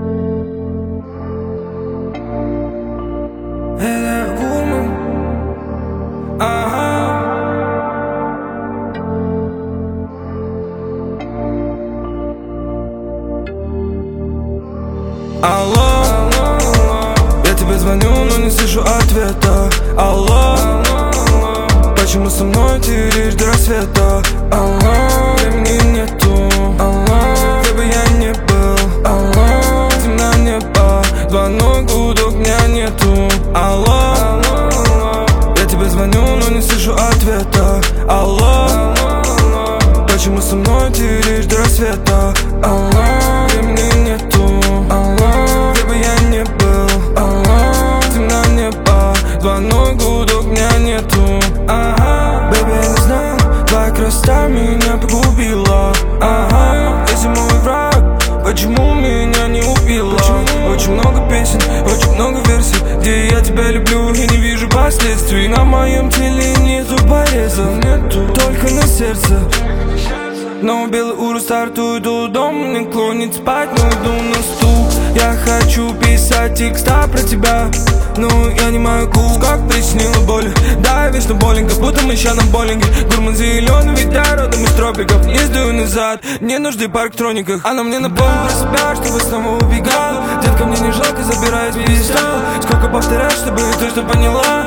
Это Гурман. Ага. Алло, я тебе звоню, но не слышу ответа. Алло, почему со мной ты лишь до рассвета? Алло, времени нету. Алло, где бы я ни был. Алло, темно небо, звонок, гудок, меня нету. Алло, я тебе звоню, но не слышу ответа. Алло, почему со мной ты лишь до рассвета? Алло, времени нету. Алло, где бы я ни был. Алло, темно небо, звонок, гудок, меня нету. Ага, бэби, я не знал, твоя красота меня погубила. Ага, если мой враг, почему меня не убила? Очень много песен, очень много версий, где я тебя люблю и не вижу последствий. На моем теле нету порезов, нету, только на сердце. Но белый урус стартует у дома, не клонит спать, но иду на стул. Я хочу писать текста про тебя, но я не могу, как причинила боль. Да, я вечно боленько, будто мы ща на боулинге. Гурман зеленый, ведь я родом из тропиков. Не сдаю назад, не нужды парктрониках. Она мне напомнила про себя, чтобы снова убегала. Детка, мне не жалко, забирает пьедестал. Сколько повторять, чтобы ты что поняла?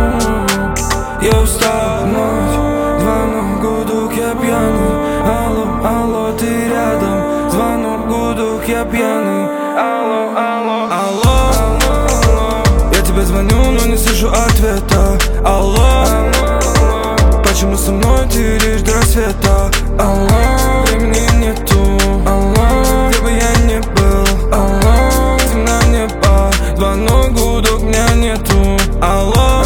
Я устал вновь, звонок, гудок, я пьяный. Алло, алло, ты рядом, звонок, гудок, я пьяный. Алло, алло, алло, я тебе звоню, но не слышу ответа. Алло, почему со мной ты лишь до рассвета? Алло, времени нету. Алло, где бы я ни был. Алло, темно небо, звонок, гудок, меня нету. Алло,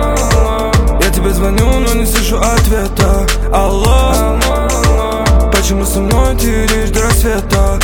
я тебе звоню, но не слышу ответа. Алло, почему со мной ты лишь до рассвета?